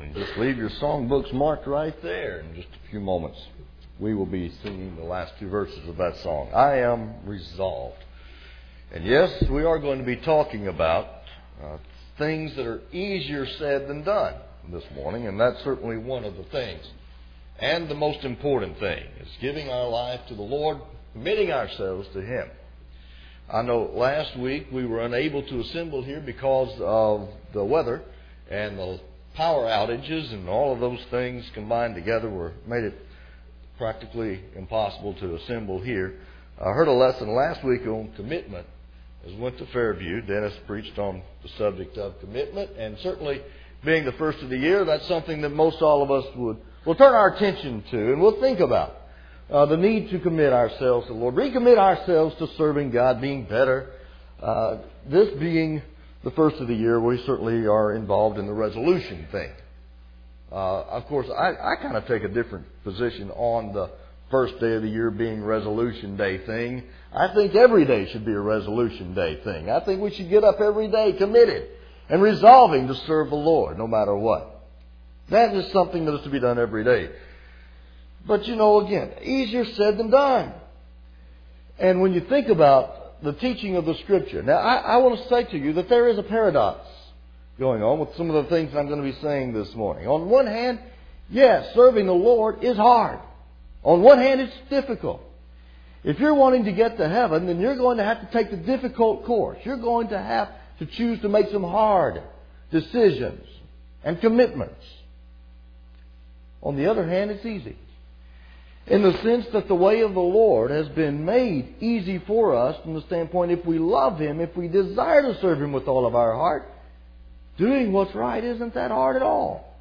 And just leave your songbooks marked right there. In just a few moments, we will be singing the last two verses of that song. I am resolved. And yes, we are going to be talking about things that are easier said than done this morning. And that's certainly one of the things. And the most important thing is giving our life to the Lord, committing ourselves to Him. I know last week we were unable to assemble here because of the weather and the power outages, and all of those things combined together made it practically impossible to assemble here. I heard a lesson last week on commitment as we went to Fairview. Dennis preached on the subject of commitment, and certainly being the first of the year, that's something that most all of us will turn our attention to, and we'll think about the need to commit ourselves to the Lord, recommit ourselves to serving God, being better. This being the first of the year, we certainly are involved in the resolution thing. Of course, I kind of take a different position on the first day of the year being resolution day thing. I think every day should be a resolution day thing. I think we should get up every day committed and resolving to serve the Lord no matter what. That is something that is to be done every day. But again, easier said than done. And when you think about the teaching of the Scripture, now I want to say to you that there is a paradox going on with some of the things I'm going to be saying this morning. On one hand, yes, serving the Lord is hard. On one hand, it's difficult. If you're wanting to get to heaven, then you're going to have to take the difficult course. You're going to have to choose to make some hard decisions and commitments. On the other hand, it's easy, in the sense that the way of the Lord has been made easy for us from the standpoint, if we love Him, if we desire to serve Him with all of our heart, doing what's right isn't that hard at all.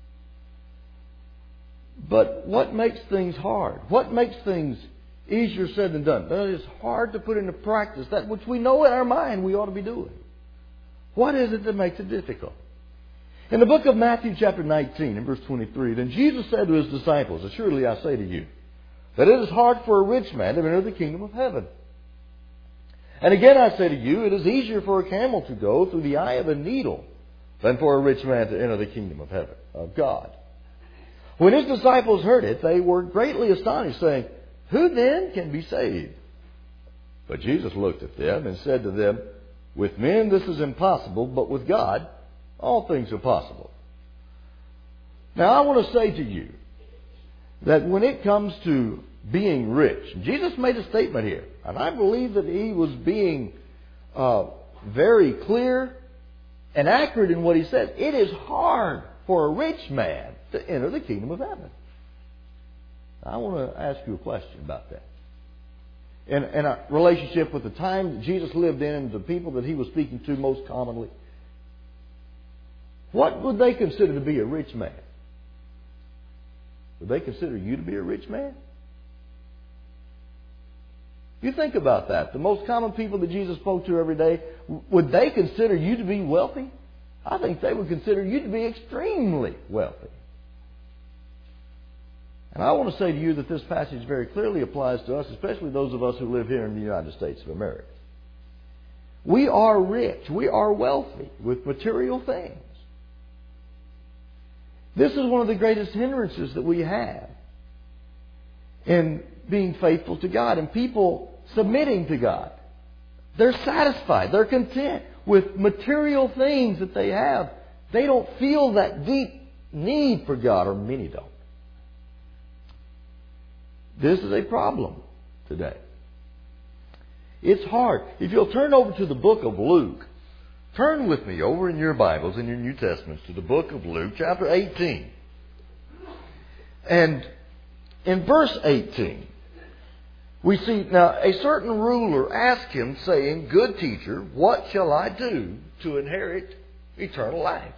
But what makes things hard? What makes things easier said than done? That is hard to put into practice that which we know in our mind we ought to be doing. What is it that makes it difficult? In the book of Matthew chapter 19 and verse 23, then Jesus said to His disciples, "Assuredly I say to you, that it is hard for a rich man to enter the kingdom of heaven. And again I say to you, it is easier for a camel to go through the eye of a needle than for a rich man to enter the kingdom of heaven, of God." When His disciples heard it, they were greatly astonished, saying, "Who then can be saved?" But Jesus looked at them and said to them, "With men this is impossible, but with God all things are possible." Now I want to say to you that when it comes to being rich, Jesus made a statement here, and I believe that He was being very clear and accurate in what He said. It is hard for a rich man to enter the kingdom of heaven. Now, I want to ask you a question about that. In a relationship with the time that Jesus lived in and the people that He was speaking to most commonly, what would they consider to be a rich man? Would they consider you to be a rich man? You think about that. The most common people that Jesus spoke to every day, would they consider you to be wealthy? I think they would consider you to be extremely wealthy. And I want to say to you that this passage very clearly applies to us, especially those of us who live here in the United States of America. We are rich. We are wealthy with material things. This is one of the greatest hindrances that we have in being faithful to God and people submitting to God. They're satisfied. They're content with material things that they have. They don't feel that deep need for God, or many don't. This is a problem today. It's hard. If you'll turn over to the book of Luke, turn with me over in your Bibles, in your New Testaments, to the book of Luke, chapter 18. And in verse 18, we see, now a certain ruler asked Him, saying, "Good teacher, what shall I do to inherit eternal life?"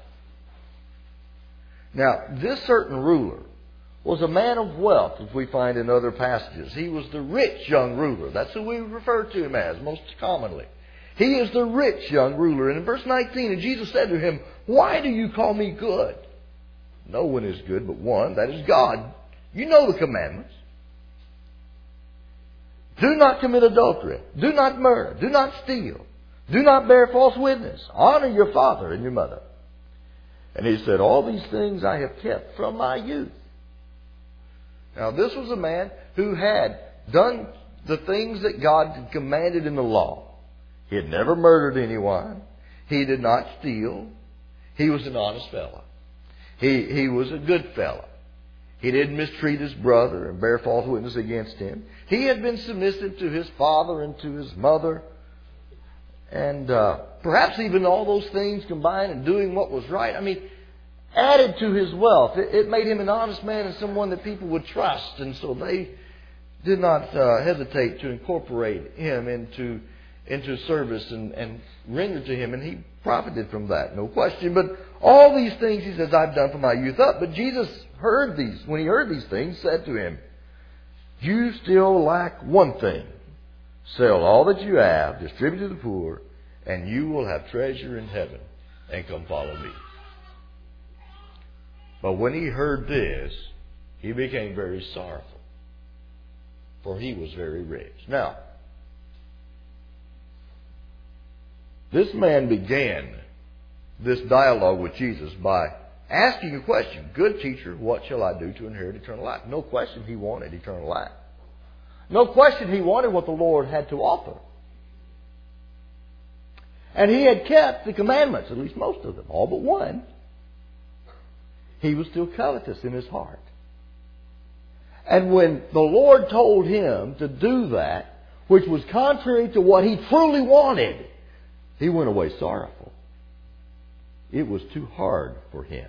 Now, this certain ruler was a man of wealth, as we find in other passages. He was the rich young ruler. That's who we refer to him as most commonly. He is the rich young ruler. And in verse 19, and Jesus said to him, "Why do you call me good? No one is good but one, that is God. You know the commandments. Do not commit adultery. Do not murder. Do not steal. Do not bear false witness. Honor your father and your mother." And he said, all these things I have kept from my youth. Now, this was a man who had done the things that God had commanded in the law. He had never murdered anyone. He did not steal. He was an honest fellow. He was a good fellow. He didn't mistreat his brother and bear false witness against him. He had been submissive to his father and to his mother. And perhaps even all those things combined and doing what was right, added to his wealth. It made him an honest man and someone that people would trust. And so they did not hesitate to incorporate him into service and render to him. And he profited from that, no question. But all these things, he says, I've done from my youth up. But Jesus heard these. When he heard these things, said to him, you still lack one thing. Sell all that you have, distribute to the poor, and you will have treasure in heaven, and come follow me. But when he heard this, he became very sorrowful, for he was very rich. Now, this man began this dialogue with Jesus by asking a question. Good teacher, what shall I do to inherit eternal life? No question he wanted eternal life. No question he wanted what the Lord had to offer. And he had kept the commandments, at least most of them, all but one. He was still covetous in his heart. And when the Lord told him to do that, which was contrary to what he truly wanted, he went away sorrowful. It was too hard for him.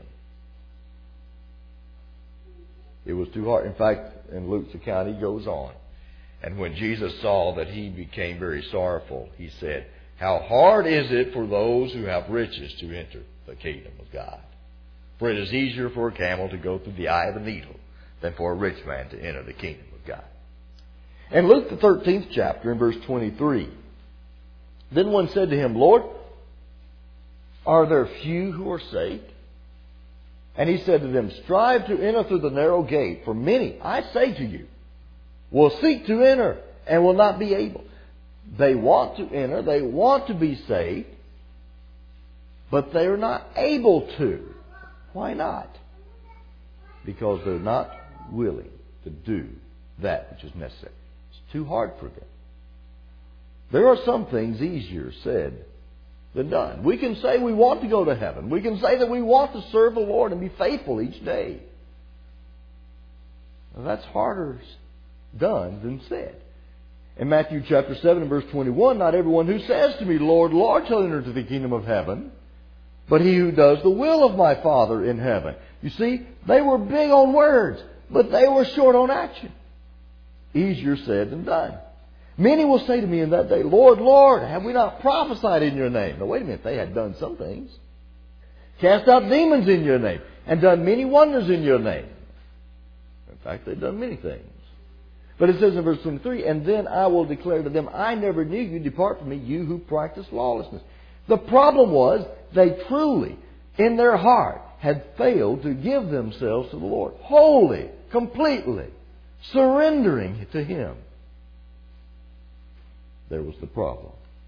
It was too hard. In fact, in Luke's account, he goes on. And when Jesus saw that he became very sorrowful, he said, how hard is it for those who have riches to enter the kingdom of God? For it is easier for a camel to go through the eye of a needle than for a rich man to enter the kingdom of God. In Luke the 13th chapter, in verse 23, then one said to him, Lord, are there few who are saved? And he said to them, strive to enter through the narrow gate, for many, I say to you, will seek to enter and will not be able. They want to enter, they want to be saved, but they are not able to. Why not? Because they're not willing to do that which is necessary. It's too hard for them. There are some things easier said than done. We can say we want to go to heaven. We can say that we want to serve the Lord and be faithful each day. Now, that's harder done than said. In Matthew chapter 7 and verse 21, not everyone who says to me, Lord, Lord, shall enter into the kingdom of heaven, but he who does the will of my Father in heaven. You see, they were big on words, but they were short on action. Easier said than done. Many will say to me in that day, Lord, Lord, have we not prophesied in your name? Now wait a minute, they had done some things. Cast out demons in your name, and done many wonders in your name. In fact, they've done many things. But it says in verse 23, and then I will declare to them, I never knew you, depart from me, you who practice lawlessness. The problem was, they truly, in their heart, had failed to give themselves to the Lord. Wholly, completely, surrendering to Him. There was the problem.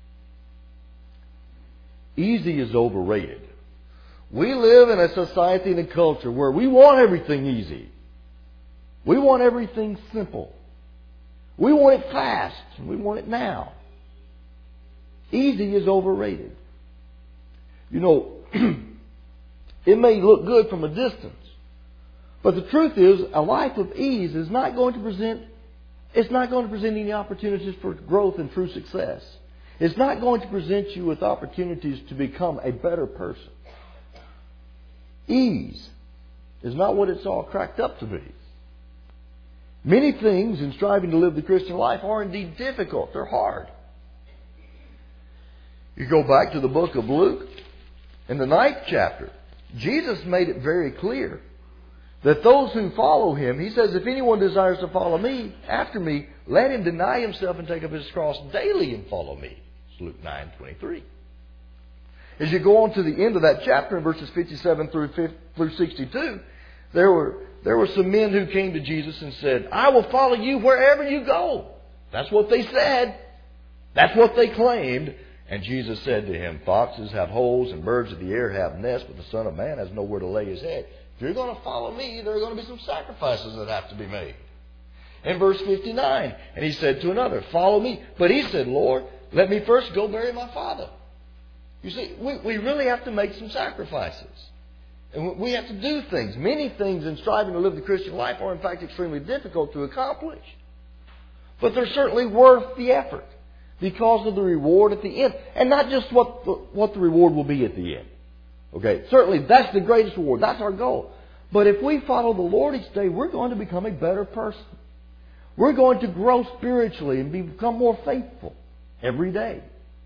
Easy is overrated. We live in a society and a culture where we want everything easy. We want everything simple. We want it fast. And we want it now. Easy is overrated. You know, it may look good from a distance. But the truth is, a life of ease is not going to present any opportunities for growth and true success. It's not going to present you with opportunities to become a better person. Ease is not what it's all cracked up to be. Many things in striving to live the Christian life are indeed difficult. They're hard. You go back to the book of Luke, in the 9th chapter, Jesus made it very clear that those who follow Him, He says, if anyone desires to follow me, after me, let him deny himself and take up his cross daily and follow me. It's Luke 9:23. As you go on to the end of that chapter, in verses 57 through 62, there were some men who came to Jesus and said, I will follow you wherever you go. That's what they said. That's what they claimed. And Jesus said to him, foxes have holes and birds of the air have nests, but the Son of Man has nowhere to lay his head. If you're going to follow me, there are going to be some sacrifices that have to be made. In verse 59, and he said to another, follow me. But he said, Lord, let me first go bury my father. You see, we really have to make some sacrifices. And we have to do things. Many things in striving to live the Christian life are in fact extremely difficult to accomplish. But they're certainly worth the effort because of the reward at the end. And not just what the reward will be at the end. Okay, certainly that's the greatest reward. That's our goal. But if we follow the Lord each day, we're going to become a better person. We're going to grow spiritually and become more faithful every day.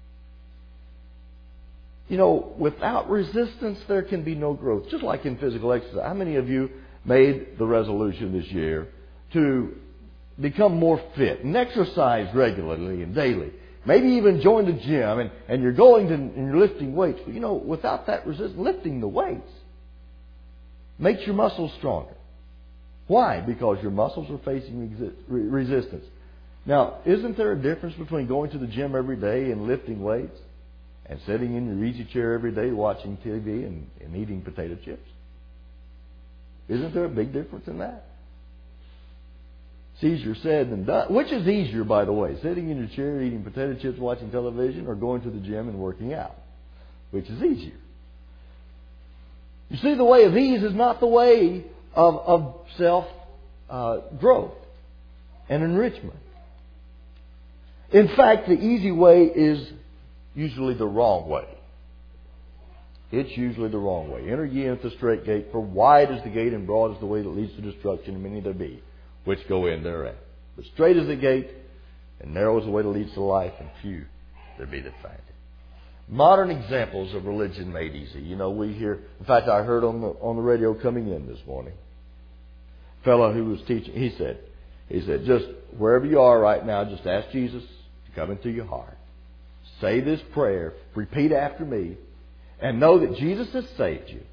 You know, without resistance, there can be no growth. Just like in physical exercise. How many of you made the resolution this year to become more fit and exercise regularly and daily? Maybe even join the gym and you're going and you're lifting weights. But you know, without that resistance, lifting the weights makes your muscles stronger. Why? Because your muscles are facing resistance. Now, isn't there a difference between going to the gym every day and lifting weights and sitting in your easy chair every day watching TV and eating potato chips? Isn't there a big difference in that? It's easier said than done. Which is easier, by the way? Sitting in your chair eating potato chips, watching television, or going to the gym and working out? Which is easier? You see, the way of ease is not the way of self-growth and enrichment. In fact, the easy way is usually the wrong way. It's usually the wrong way. Enter ye into the strait gate, for wide is the gate and broad is the way that leads to destruction, and many there be which go in thereat. But strait is the gate, and narrow is the way that leads to life, and few there be that find it. Modern examples of religion made easy. You know, we hear, in fact, I heard on the radio coming in this morning, a fellow who was teaching, he said, just wherever you are right now, just ask Jesus to come into your heart. Say this prayer, repeat after me, and know that Jesus has saved you.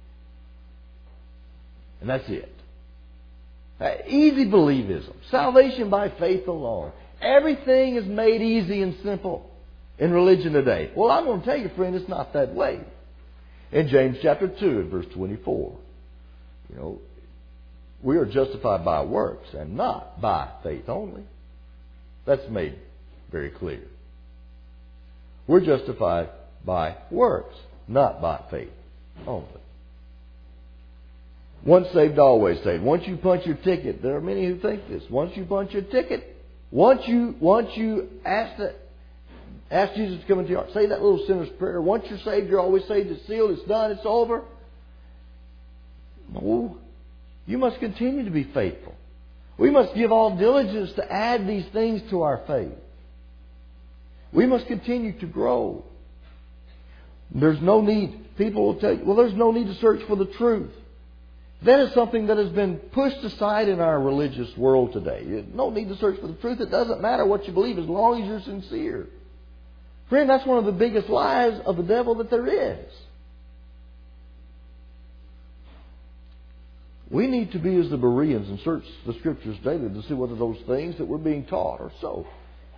And that's it. Easy believism. Salvation by faith alone. Everything is made easy and simple in religion today. Well, I'm going to tell you, friend, it's not that way. In James chapter 2 and verse 24, you know, we are justified by works and not by faith only. That's made very clear. We're justified by works, not by faith only. Once saved, always saved. Once you punch your ticket, there are many who think this. Once you punch your ticket, once you ask Jesus to come into your heart, say that little sinner's prayer. Once you're saved, you're always saved. It's sealed. It's done. It's over. No, you must continue to be faithful. We must give all diligence to add these things to our faith. We must continue to grow. There's no need. People will tell you, well, there's no need to search for the truth. That is something that has been pushed aside in our religious world today. No need to search for the truth. It doesn't matter what you believe as long as you're sincere. Friend, that's one of the biggest lies of the devil that there is. We need to be as the Bereans and search the Scriptures daily to see whether those things that we're being taught are so.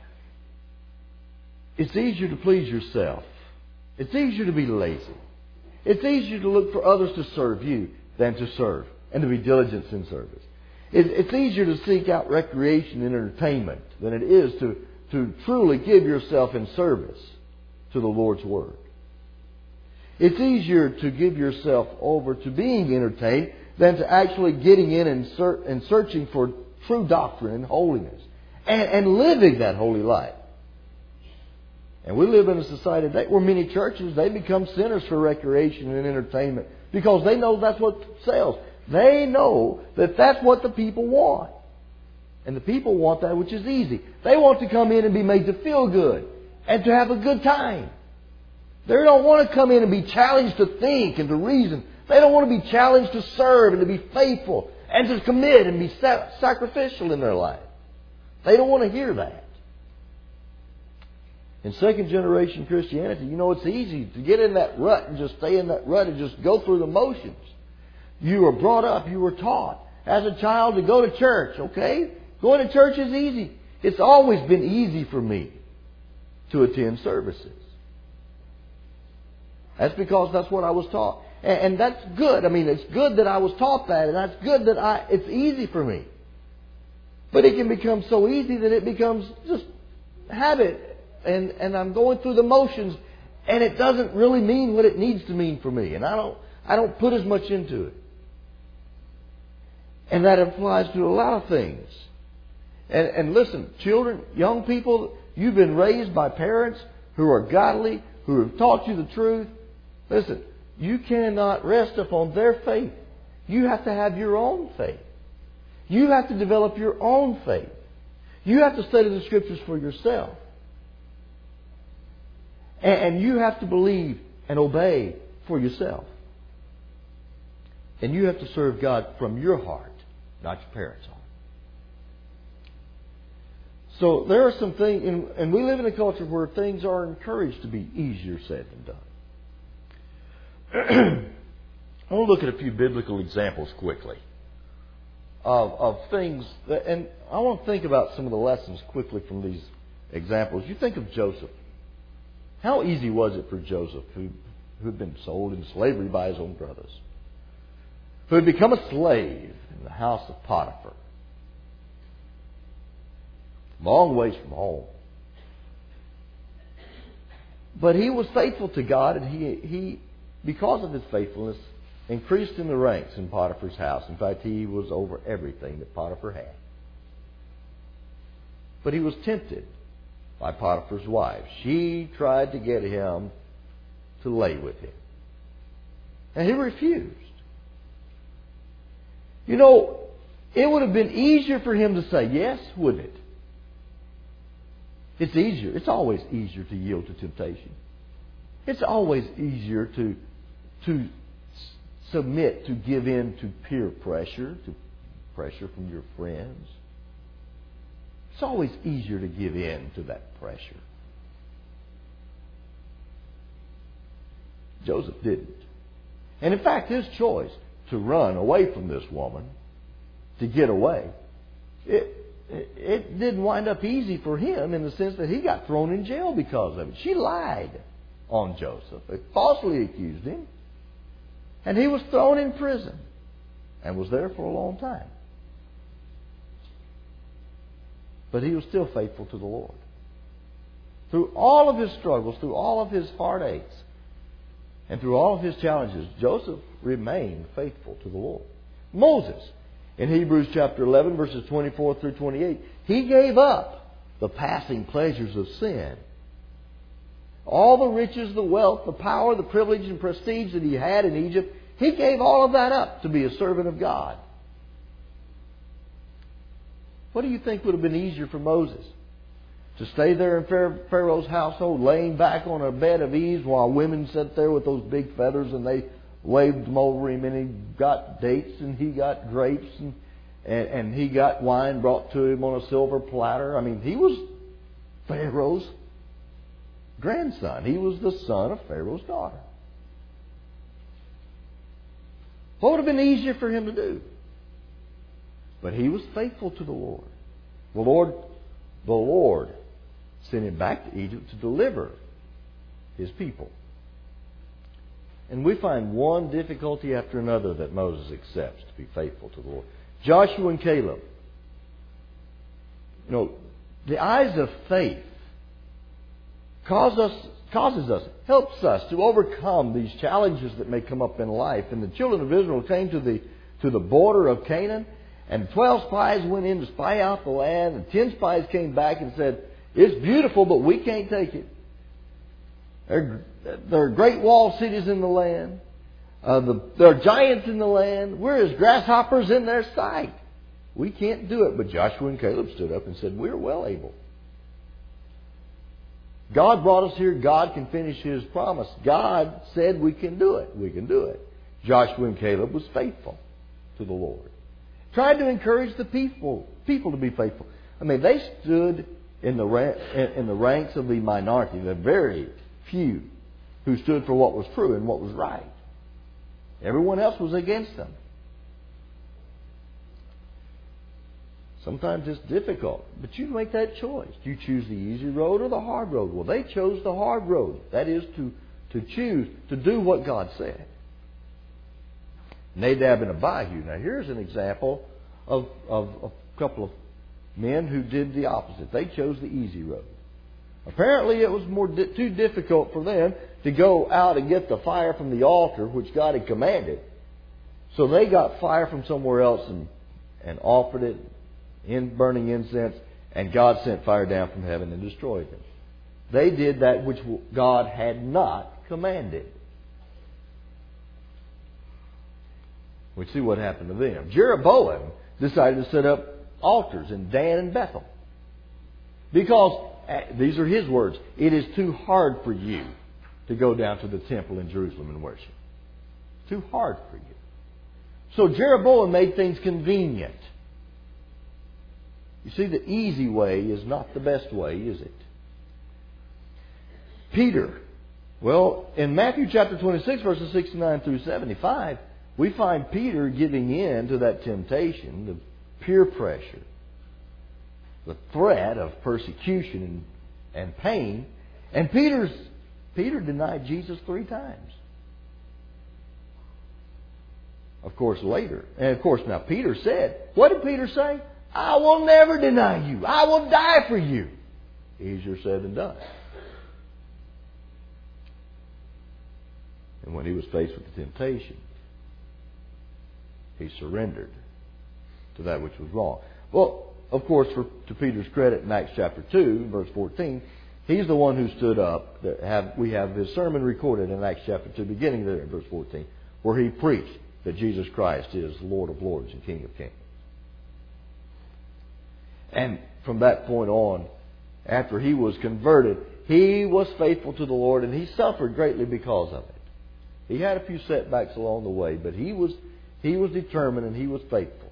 It's easier to please yourself. It's easier to be lazy. It's easier to look for others to serve you than to serve and to be diligent in service. It's easier to seek out recreation and entertainment than it is to truly give yourself in service to the Lord's Word. It's easier to give yourself over to being entertained than to actually getting in and searching for true doctrine and holiness and living that holy life. And we live in a society today where many churches, they become centers for recreation and entertainment because they know that's what sells. They know that that's what the people want. And the people want that which is easy. They want to come in and be made to feel good and to have a good time. They don't want to come in and be challenged to think and to reason. They don't want to be challenged to serve and to be faithful and to commit and be sacrificial in their life. They don't want to hear that. In second generation Christianity, you know, it's easy to get in that rut and just stay in that rut and just go through the motions. You were brought up, you were taught as a child to go to church, okay? Going to church is easy. It's always been easy for me to attend services. That's because that's what I was taught. And that's good. I mean, it's good that I was taught that, and that's good that it's easy for me. But it can become so easy that it becomes just habit. And I'm going through the motions, and it doesn't really mean what it needs to mean for me. And I don't put as much into it. And that applies to a lot of things. And listen, children, young people, you've been raised by parents who are godly, who have taught you the truth. Listen, you cannot rest upon their faith. You have to have your own faith. You have to develop your own faith. You have to study the Scriptures for yourself. And you have to believe and obey for yourself. And you have to serve God from your heart, not your parents' heart. So there are some things, and we live in a culture where things are encouraged to be easier said than done. I want to look at a few biblical examples quickly of things, and I want to think about some of the lessons quickly from these examples. You think of Joseph. How easy was it for Joseph, who had been sold into slavery by his own brothers, who had become a slave in the house of Potiphar, long ways from home. But he was faithful to God, and he because of his faithfulness, increased in the ranks in Potiphar's house. In fact, he was over everything that Potiphar had. But he was tempted by Potiphar's wife. She tried to get him to lay with him. And he refused. You know, it would have been easier for him to say yes, wouldn't it? It's easier. It's always easier to yield to temptation. It's always easier to submit, to give in to peer pressure, to pressure from your friends. It's always easier to give in to that pressure. Joseph didn't. And in fact, his choice to run away from this woman, to get away, it didn't wind up easy for him in the sense that he got thrown in jail because of it. She lied on Joseph, falsely accused him, and he was thrown in prison and was there for a long time. But he was still faithful to the Lord. Through all of his struggles, through all of his heartaches, and through all of his challenges, Joseph remained faithful to the Lord. Moses, in Hebrews chapter 11, verses 24 through 28, he gave up the passing pleasures of sin. All the riches, the wealth, the power, the privilege and prestige that he had in Egypt, he gave all of that up to be a servant of God. What do you think would have been easier for Moses? To stay there in Pharaoh's household, laying back on a bed of ease while women sat there with those big feathers and they waved them over him, and he got dates and he got grapes and he got wine brought to him on a silver platter. I mean, he was Pharaoh's grandson. He was the son of Pharaoh's daughter. What would have been easier for him to do? But he was faithful to the Lord. The Lord sent him back to Egypt to deliver his people. And we find one difficulty after another that Moses accepts to be faithful to the Lord. Joshua and Caleb. You know, the eyes of faith helps us to overcome these challenges that may come up in life. And the children of Israel came to the border of Canaan, and 12 spies went in to spy out the land, and 10 spies came back and said, "It's beautiful, but we can't take it. There are great walled cities in the land. There are giants in the land. We're as grasshoppers in their sight. We can't do it." But Joshua and Caleb stood up and said, "We're well able. God brought us here. God can finish His promise. God said we can do it. We can do it." Joshua and Caleb was faithful to the Lord. Tried to encourage the people to be faithful. I mean, they stood in the ranks of the minority, the very few who stood for what was true and what was right. Everyone else was against them. Sometimes it's difficult, but you make that choice. Do you choose the easy road or the hard road? Well, they chose the hard road. That is to to choose to do what God said. Nadab and Abihu. Now here's an example of a couple of men who did the opposite. They chose the easy road. Apparently it was too difficult for them to go out and get the fire from the altar, which God had commanded. So they got fire from somewhere else and offered it in burning incense, and God sent fire down from heaven and destroyed them. They did that which God had not commanded. We see what happened to them. Jeroboam decided to set up altars in Dan and Bethel. Because, these are his words, it is too hard for you to go down to the temple in Jerusalem and worship. Too hard for you. So Jeroboam made things convenient. You see, the easy way is not the best way, is it? Peter. Well, in Matthew chapter 26, verses 69 through 75, we find Peter giving in to that temptation, the peer pressure, the threat of persecution and pain. And Peter denied Jesus 3 times. Of course, later. And of course, now Peter said, what did Peter say? I will never deny you. I will die for you. Easier said than done. And when he was faced with the temptation, he surrendered to that which was wrong. Well, of course, to Peter's credit in Acts chapter 2, verse 14, he's the one who stood up. We have his sermon recorded in Acts chapter 2, beginning there in verse 14, where he preached that Jesus Christ is Lord of Lords and King of Kings. And from that point on, after he was converted, he was faithful to the Lord, and he suffered greatly because of it. He had a few setbacks along the way, but he was determined and he was faithful.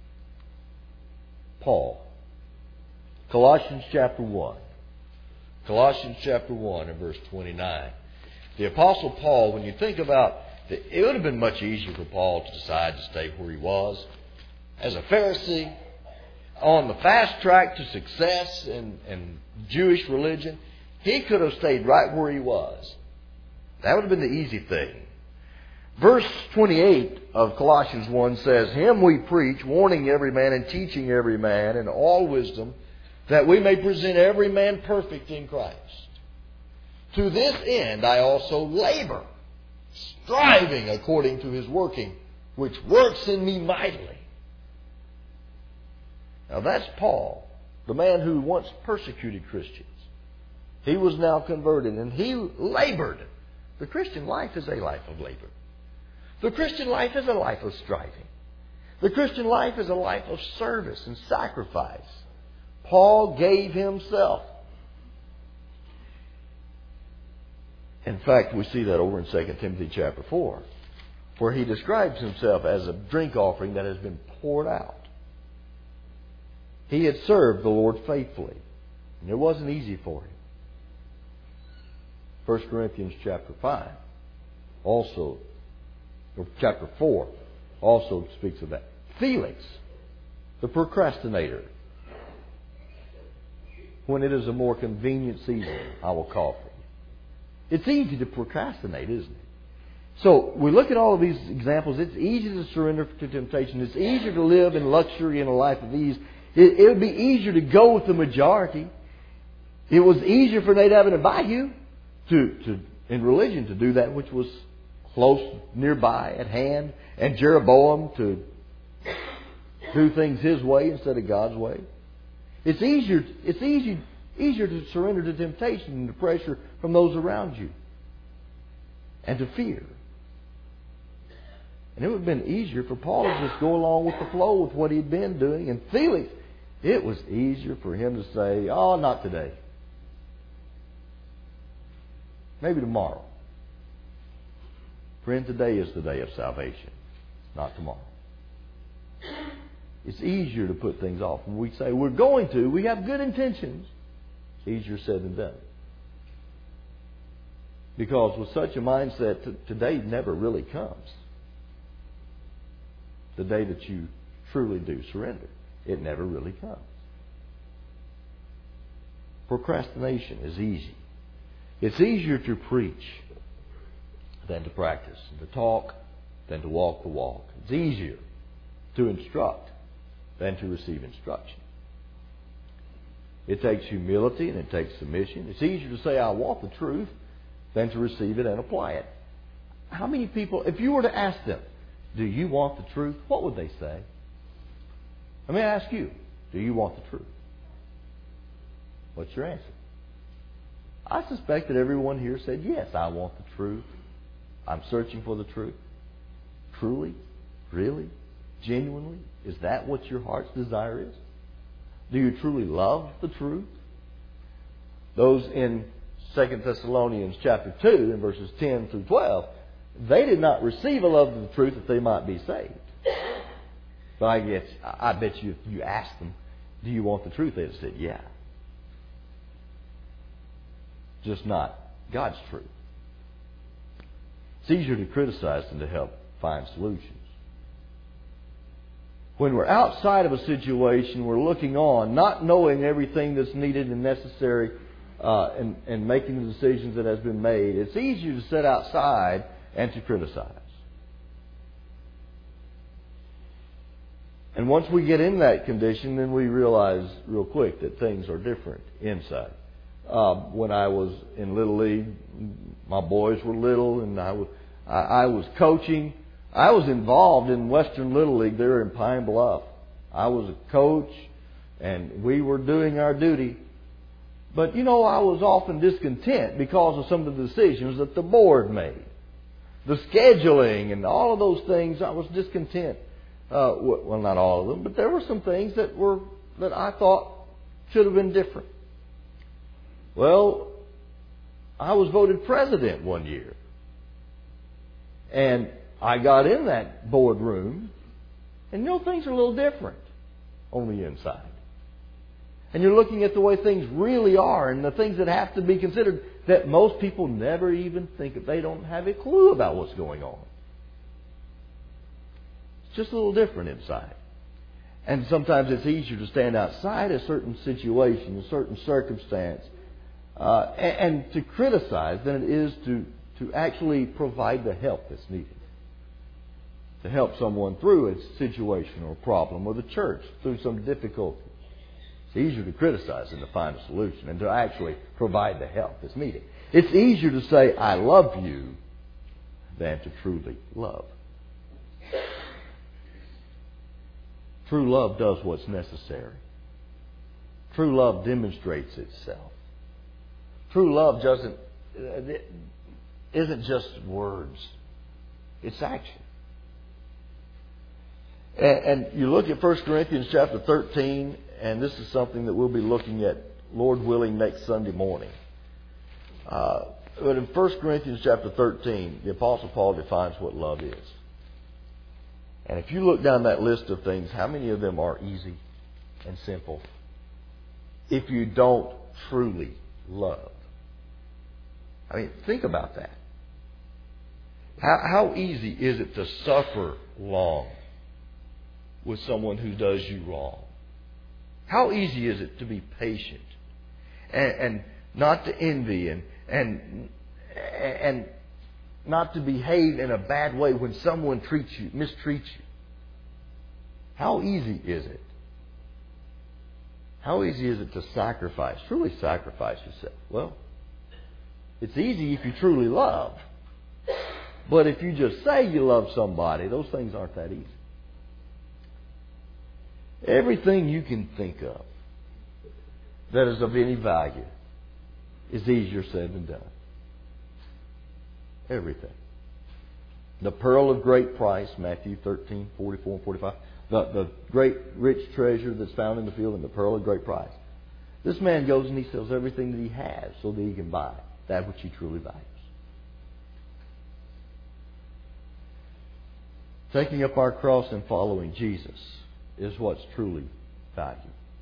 Paul. Colossians chapter 1. Colossians chapter 1 and verse 29. The Apostle Paul, when you think about it, would have been much easier for Paul to decide to stay where he was as a Pharisee on the fast track to success in Jewish religion. He could have stayed right where he was. That would have been the easy thing. Verse 28 of Colossians 1 says, Him we preach, warning every man and teaching every man in all wisdom, that we may present every man perfect in Christ. To this end I also labor, striving according to His working, which works in me mightily. Now that's Paul, the man who once persecuted Christians. He was now converted and he labored. The Christian life is a life of labor. The Christian life is a life of striving. The Christian life is a life of service and sacrifice. Paul gave himself. In fact, we see that over in 2 Timothy chapter 4, where he describes himself as a drink offering that has been poured out. He had served the Lord faithfully, and it wasn't easy for him. 1 Corinthians chapter 5 also, or chapter 4 also speaks of that. Felix, the procrastinator. When it is a more convenient season, I will call for you. It's easy to procrastinate, isn't it? So we look at all of these examples. It's easy to surrender to temptation. It's easier to live in luxury and a life of ease. It would be easier to go with the majority. It was easier for Nadab and Abihu in religion to do that which was close, nearby, at hand, and Jeroboam to do things his way instead of God's way. It's easier to surrender to temptation and to pressure from those around you and to fear. And it would have been easier for Paul to just go along with the flow with what he'd been doing. And Felix, it was easier for him to say, oh, not today. Maybe tomorrow. Friend, today is the day of salvation, not tomorrow. It's easier to put things off. When we say we have good intentions, it's easier said than done. Because with such a mindset, today never really comes. The day that you truly do surrender, it never really comes. Procrastination is easy. It's easier to preach than to practice, and to talk than to walk the walk. It's easier to instruct than to receive instruction. It takes humility and it takes submission. It's easier to say, I want the truth, than to receive it and apply it. How many people, if you were to ask them, do you want the truth? What would they say? Let me ask you, do you want the truth? What's your answer? I suspect that everyone here said, yes, I want the truth. I'm searching for the truth. Truly? Really? Genuinely? Is that what your heart's desire is? Do you truly love the truth? Those in 2 Thessalonians chapter 2 in verses 10 through 12, they did not receive a love of the truth that they might be saved. But I bet you if you asked them, do you want the truth? They'd have said, yeah. Just not God's truth. It's easier to criticize than to help find solutions. When we're outside of a situation, we're looking on, not knowing everything that's needed and necessary and making the decisions that has been made. It's easier to sit outside and to criticize. And once we get in that condition, then we realize real quick that things are different inside. When I was in Little League, my boys were little, and I was coaching. I was involved in Western Little League there in Pine Bluff. I was a coach, and we were doing our duty. But, I was often discontent because of some of the decisions that the board made. The scheduling and all of those things, I was discontent. Well, not all of them, but there were some things that I thought should have been different. Well, I was voted president one year. And I got in that boardroom, and things are a little different on the inside. And you're looking at the way things really are and the things that have to be considered that most people never even think of. They don't have a clue about what's going on. It's just a little different inside. And sometimes it's easier to stand outside a certain situation, a certain circumstance, and to criticize than it is to actually provide the help that's needed. To help someone through a situation or a problem, or the church through some difficulty. It's easier to criticize than to find a solution and to actually provide the help that's needed. It's easier to say, I love you, than to truly love. True love does what's necessary. True love demonstrates itself. True love isn't just words. It's action. And you look at 1 Corinthians chapter 13, and this is something that we'll be looking at, Lord willing, next Sunday morning. But in 1 Corinthians chapter 13, the Apostle Paul defines what love is. And if you look down that list of things, how many of them are easy and simple? If you don't truly love. I mean, think about that. How easy is it to suffer long with someone who does you wrong? How easy is it to be patient and not to envy and not to behave in a bad way when someone mistreats you? How easy is it? How easy is it to sacrifice, truly sacrifice yourself? Well, it's easy if you truly love. But if you just say you love somebody, those things aren't that easy. Everything you can think of that is of any value is easier said than done. Everything. The pearl of great price, Matthew 13, 44 and 45. The great rich treasure that's found in the field and the pearl of great price. This man goes and he sells everything that he has so that he can buy that which he truly values. Taking up our cross and following Jesus is what's truly valued.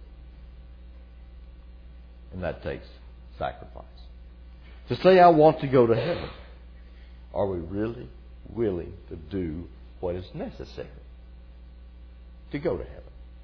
And that takes sacrifice. To say, I want to go to heaven, are we really willing to do what is necessary to go to heaven?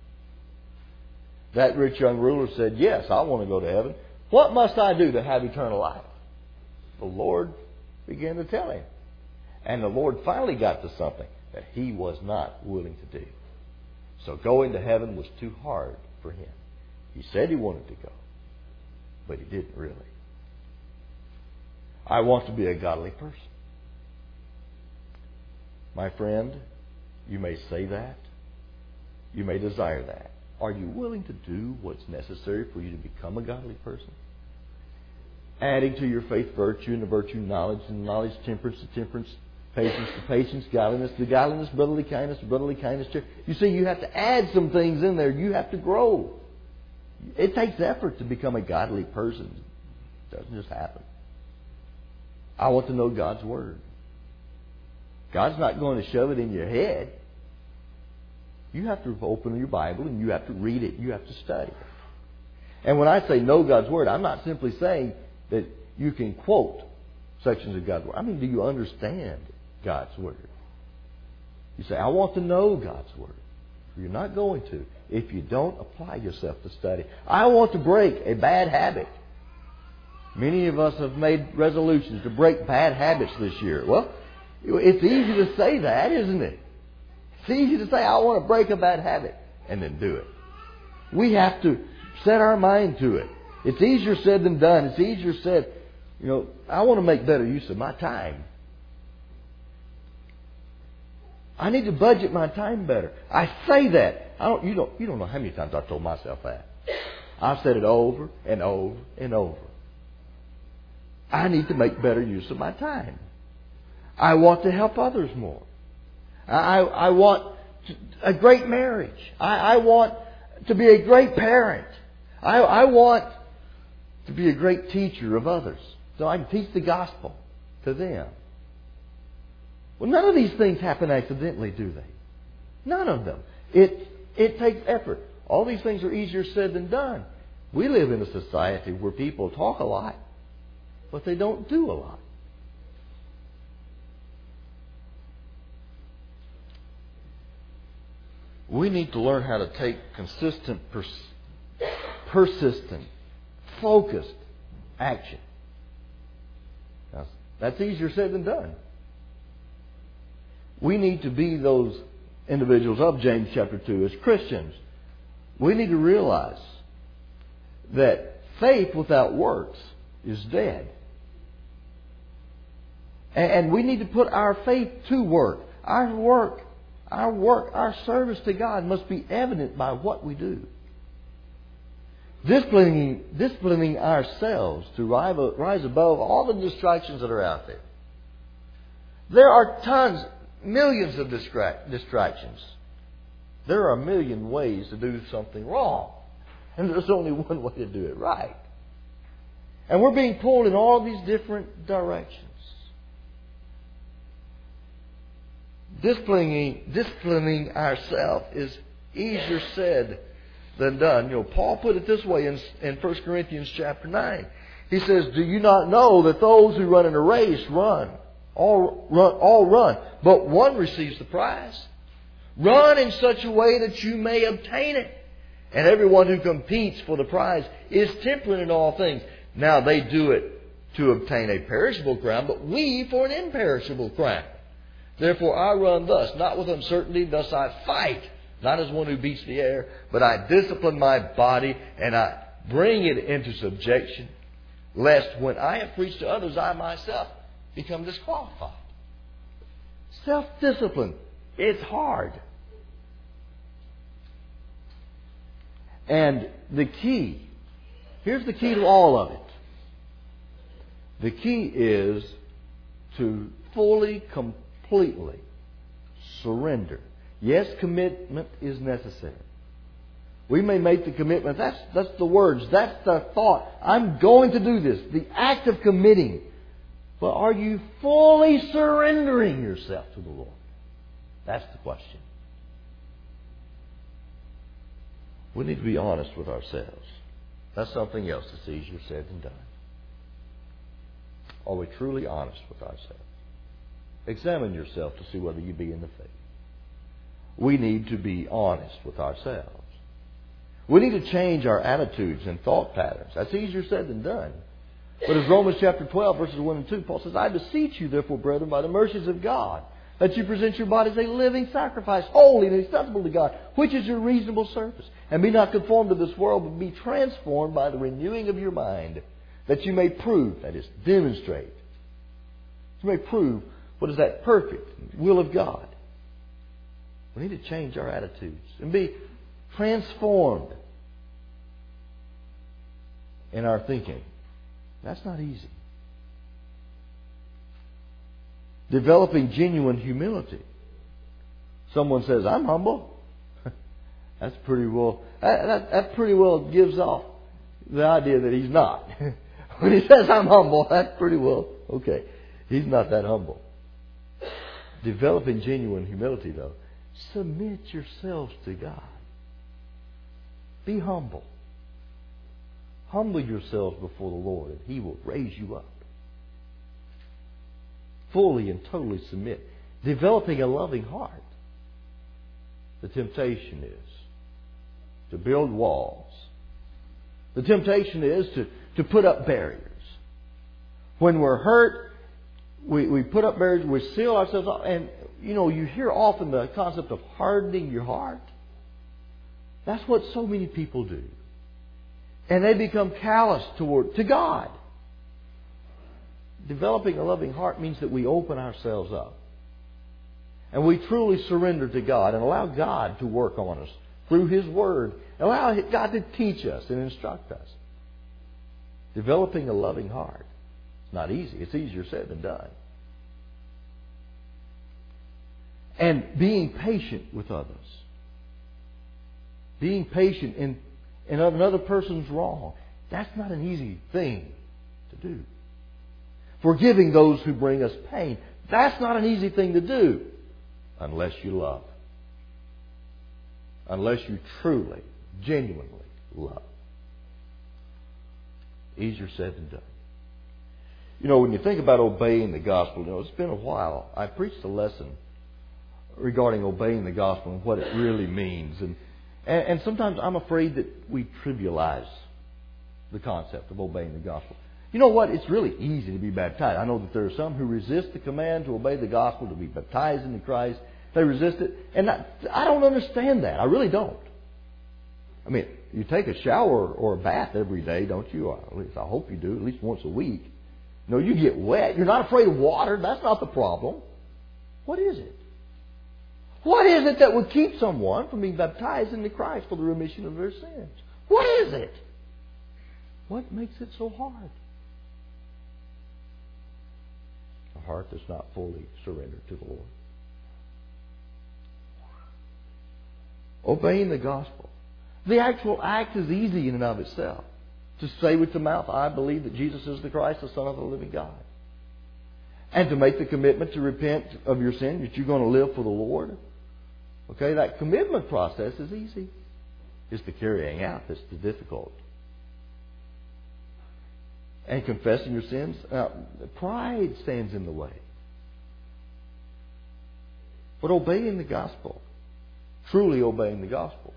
That rich young ruler said, yes, I want to go to heaven. What must I do to have eternal life? The Lord began to tell him, And the Lord finally got to something that He was not willing to do. So going to heaven was too hard for Him. He said He wanted to go, but He didn't really. I want to be a godly person. My friend, you may say that. You may desire that. Are you willing to do what's necessary for you to become a godly person? Adding to your faith virtue, and the virtue knowledge, and knowledge temperance, the temperance patience, the patience godliness, the godliness brotherly kindness, the brotherly kindness charity. You see, you have to add some things in there. You have to grow. It takes effort to become a godly person. It doesn't just happen. I want to know God's Word. God's not going to shove it in your head. You have to open your Bible and you have to read it. You have to study it. And when I say know God's Word, I'm not simply saying that you can quote sections of God's Word. I mean, do you understand God's Word? You say, I want to know God's Word. You're not going to if you don't apply yourself to study. I want to break a bad habit. Many of us have made resolutions to break bad habits this year. Well, it's easy to say that, isn't it? It's easy to say, I want to break a bad habit, and then do it. We have to set our mind to it. It's easier said than done. It's easier said, I want to make better use of my time. I need to budget my time better. I say that. You don't know how many times I've told myself that. I've said it over and over and over. I need to make better use of my time. I want to help others more. I want a great marriage. I want to be a great parent. I want to be a great teacher of others so I can teach the gospel to them. Well, none of these things happen accidentally, do they? None of them. It takes effort. All these things are easier said than done. We live in a society where people talk a lot, but they don't do a lot. We need to learn how to take consistent, persistent, focused action. Now, that's easier said than done. We need to be those individuals of James chapter 2 as Christians. We need to realize that faith without works is dead. And we need to put our faith to work. Our service to God must be evident by what we do. Disciplining ourselves to rise above all the distractions that are out there. There are millions of distractions. There are a million ways to do something wrong. And there's only one way to do it right. And we're being pulled in all these different directions. Disciplining ourselves is easier said than done. Paul put it this way in 1 Corinthians chapter 9. He says, do you not know that those who run in a race all run, but one receives the prize? Run in such a way that you may obtain it. And everyone who competes for the prize is temperate in all things. Now they do it to obtain a perishable crown, but we for an imperishable crown. Therefore I run thus, not with uncertainty, thus I fight, not as one who beats the air, but I discipline my body and I bring it into subjection, lest when I have preached to others, I myself become disqualified. Self-discipline, it's hard. And here's the key to all of it. The key is to fully, completely surrender. Yes, commitment is necessary. We may make the commitment. That's the words. That's the thought. I'm going to do this. The act of committing. But are you fully surrendering yourself to the Lord? That's the question. We need to be honest with ourselves. That's something else that's easier said than done. Are we truly honest with ourselves? Examine yourself to see whether you be in the faith. We need to be honest with ourselves. We need to change our attitudes and thought patterns. That's easier said than done. But as Romans chapter 12, verses 1 and 2, Paul says, I beseech you, therefore, brethren, by the mercies of God, that you present your bodies a living sacrifice, holy and acceptable to God, which is your reasonable service. And be not conformed to this world, but be transformed by the renewing of your mind, that you may prove, that is, demonstrate. You may prove what is that perfect will of God. We need to change our attitudes and be transformed in our thinking. That's not easy. Developing genuine humility. Someone says, I'm humble. That pretty well gives off the idea that he's not. When he says I'm humble, that's pretty well okay. He's not that humble. Developing genuine humility, though, submit yourselves to God. Be humble. Humble yourselves before the Lord, and He will raise you up. Fully and totally submit. Developing a loving heart. The temptation is to build walls. The temptation is to put up barriers. When we're hurt, we put up barriers, we seal ourselves up. And, you hear often the concept of hardening your heart. That's what so many people do. And they become callous to God. Developing a loving heart means that we open ourselves up. And we truly surrender to God and allow God to work on us through His Word. Allow God to teach us and instruct us. Developing a loving heart. It's not easy. It's easier said than done. And being patient with others. Being patient in another person's wrong. That's not an easy thing to do. Forgiving those who bring us pain. That's not an easy thing to do unless you love. Unless you truly, genuinely love. Easier said than done. When you think about obeying the gospel, it's been a while. I preached a lesson regarding obeying the gospel and what it really means. And sometimes I'm afraid that we trivialize the concept of obeying the gospel. You know what? It's really easy to be baptized. I know that there are some who resist the command to obey the gospel, to be baptized into Christ. They resist it. And I don't understand that. I really don't. I mean, you take a shower or a bath every day, don't you? Or at least I hope you do, at least once a week. You get wet. You're not afraid of water. That's not the problem. What is it? What is it that would keep someone from being baptized into Christ for the remission of their sins? What is it? What makes it so hard? A heart that's not fully surrendered to the Lord. Obeying the gospel. The actual act is easy in and of itself. To say with the mouth, I believe that Jesus is the Christ, the Son of the living God. And to make the commitment to repent of your sin, that you're going to live for the Lord. Okay, that commitment process is easy. It's the carrying out that's the difficult. And confessing your sins, pride stands in the way. But obeying the gospel, truly obeying the gospel,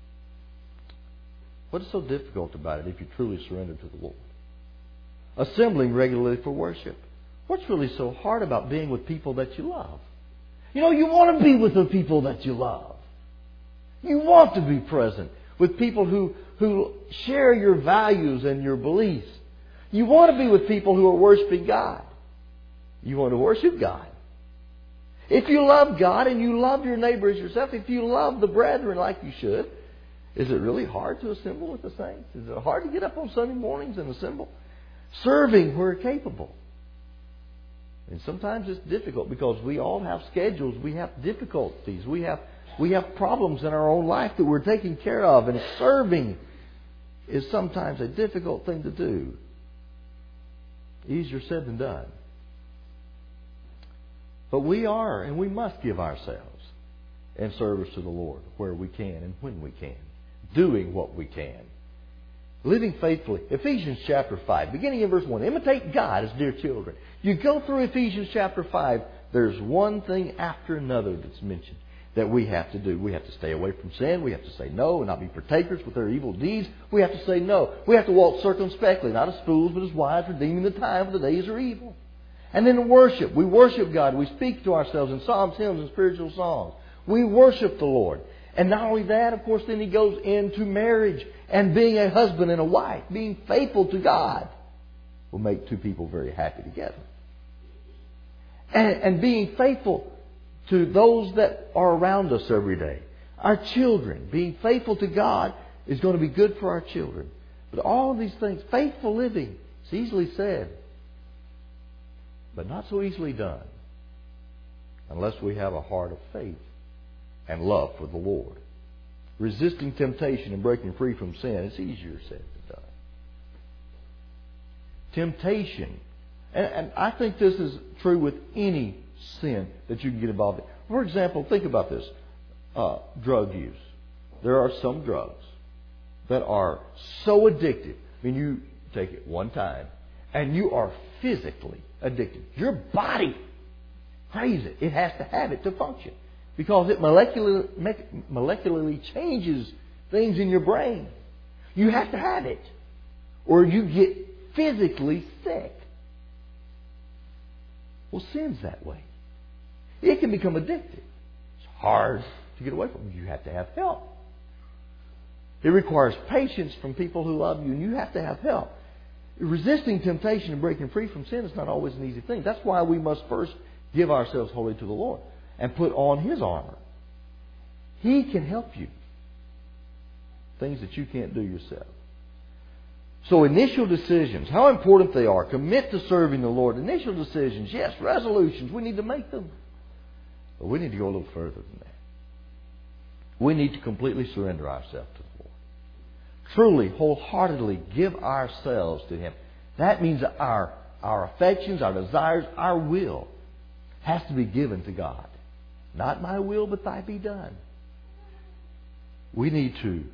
what is so difficult about it if you truly surrender to the Lord? Assembling regularly for worship. What's really so hard about being with people that you love? You want to be with the people that you love. You want to be present with people who share your values and your beliefs. You want to be with people who are worshiping God. You want to worship God. If you love God and you love your neighbor as yourself, if you love the brethren like you should, is it really hard to assemble with the saints? Is it hard to get up on Sunday mornings and assemble? Serving where capable. And sometimes it's difficult because we all have schedules. We have difficulties. We have problems in our own life that we're taking care of. And serving is sometimes a difficult thing to do. Easier said than done. But we are and we must give ourselves in service to the Lord where we can and when we can. Doing what we can. Living faithfully. Ephesians chapter 5, beginning in verse 1. Imitate God as dear children. You go through Ephesians chapter 5, there's one thing after another that's mentioned. that we have to do. We have to stay away from sin. We have to say no and not be partakers with their evil deeds. We have to say no. We have to walk circumspectly, not as fools, but as wise, redeeming the time, for the days are evil. And then worship. We worship God. We speak to ourselves in psalms, hymns, and spiritual songs. We worship the Lord. And not only that, of course, then he goes into marriage and being a husband and a wife, being faithful to God, will make two people very happy together. And being faithful to those that are around us every day. Our children, being faithful to God is going to be good for our children. But all of these things, faithful living, it's easily said, but not so easily done unless we have a heart of faith and love for the Lord. Resisting temptation and breaking free from sin, it's easier said than done. Temptation, and I think this is true with any sin that you can get involved in. For example, think about this. Drug use. There are some drugs that are so addictive. I mean, you take it one time and you are physically addicted. Your body craves it. It has to have it to function because it molecularly changes things in your brain. You have to have it or you get physically sick. Well, sin's that way. It can become addictive. It's hard to get away from it. You have to have help. It requires patience from people who love you, and you have to have help. Resisting temptation and breaking free from sin is not always an easy thing. That's why we must first give ourselves wholly to the Lord and put on His armor. He can help you. Things that you can't do yourself. So initial decisions, how important they are. Commit to serving the Lord. Initial decisions, yes, resolutions. We need to make them. But we need to go a little further than that. We need to completely surrender ourselves to the Lord. Truly, wholeheartedly give ourselves to Him. That means that our affections, our desires, our will has to be given to God. Not my will, but Thy be done. We need to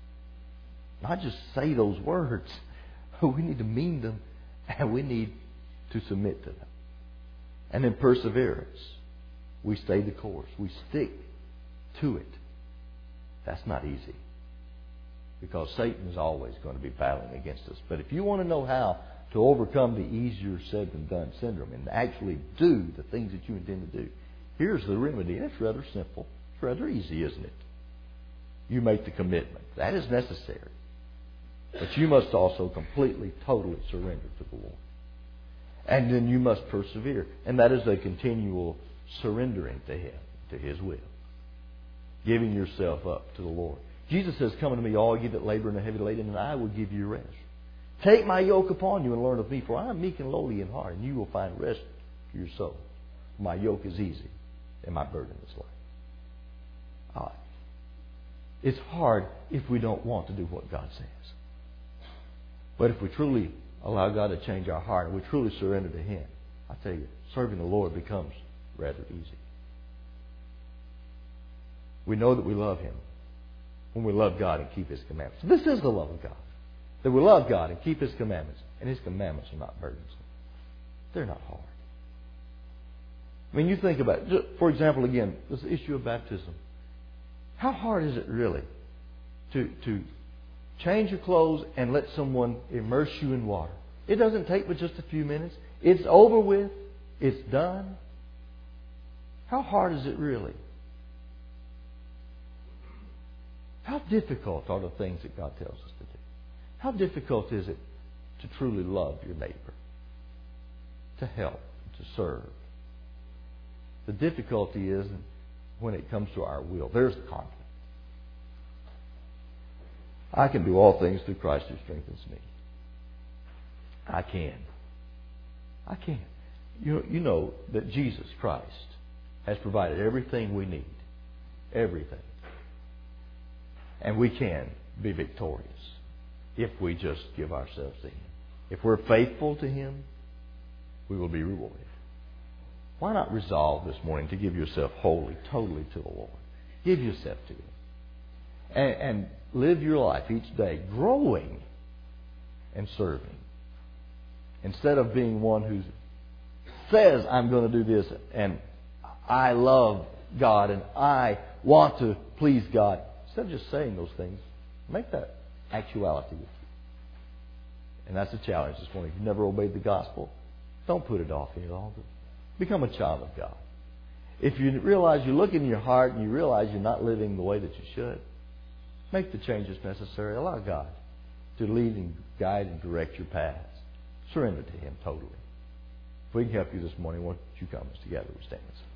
not just say those words. We need to mean them, and we need to submit to them. And in perseverance, we stay the course. We stick to it. That's not easy. Because Satan is always going to be battling against us. But if you want to know how to overcome the easier said than done syndrome and actually do the things that you intend to do, here's the remedy. It's rather simple. It's rather easy, isn't it? You make the commitment. That is necessary. But you must also completely, totally surrender to the Lord. And then you must persevere. And that is a continual surrendering to Him, to His will. Giving yourself up to the Lord. Jesus says, "Come unto me, all ye that labor and are heavy laden, and I will give you rest. Take my yoke upon you and learn of me, for I am meek and lowly in heart, and you will find rest for your soul. My yoke is easy, and my burden is light." It's hard if we don't want to do what God says. But if we truly allow God to change our heart and we truly surrender to Him, I tell you, serving the Lord becomes rather easy. We know that we love Him when we love God and keep His commandments. This is the love of God. That we love God and keep His commandments. And His commandments are not burdensome. They're not hard. I mean, you think about it. For example, again, this issue of baptism. How hard is it really to change your clothes and let someone immerse you in water? It doesn't take but just a few minutes. It's over with. It's done. How hard is it really? How difficult are the things that God tells us to do? How difficult is it to truly love your neighbor? To help, to serve? The difficulty is when it comes to our will. There's the conflict. I can do all things through Christ who strengthens me. I can. You know that Jesus Christ has provided everything we need. Everything. And we can be victorious if we just give ourselves to Him. If we're faithful to Him, we will be rewarded. Why not resolve this morning to give yourself wholly, totally to the Lord? Give yourself to Him. And live your life each day growing and serving. Instead of being one who says, "I'm going to do this and I love God and I want to please God, instead of just saying those things, make that actuality with you. And that's a challenge this morning. If you've never obeyed the gospel, don't put it off any longer. Become a child of God. If you realize, you look in your heart and you realize you're not living the way that you should, make the changes necessary. Allow God to lead and guide and direct your paths. Surrender to Him totally. If we can help you this morning, won't you come together? We stand.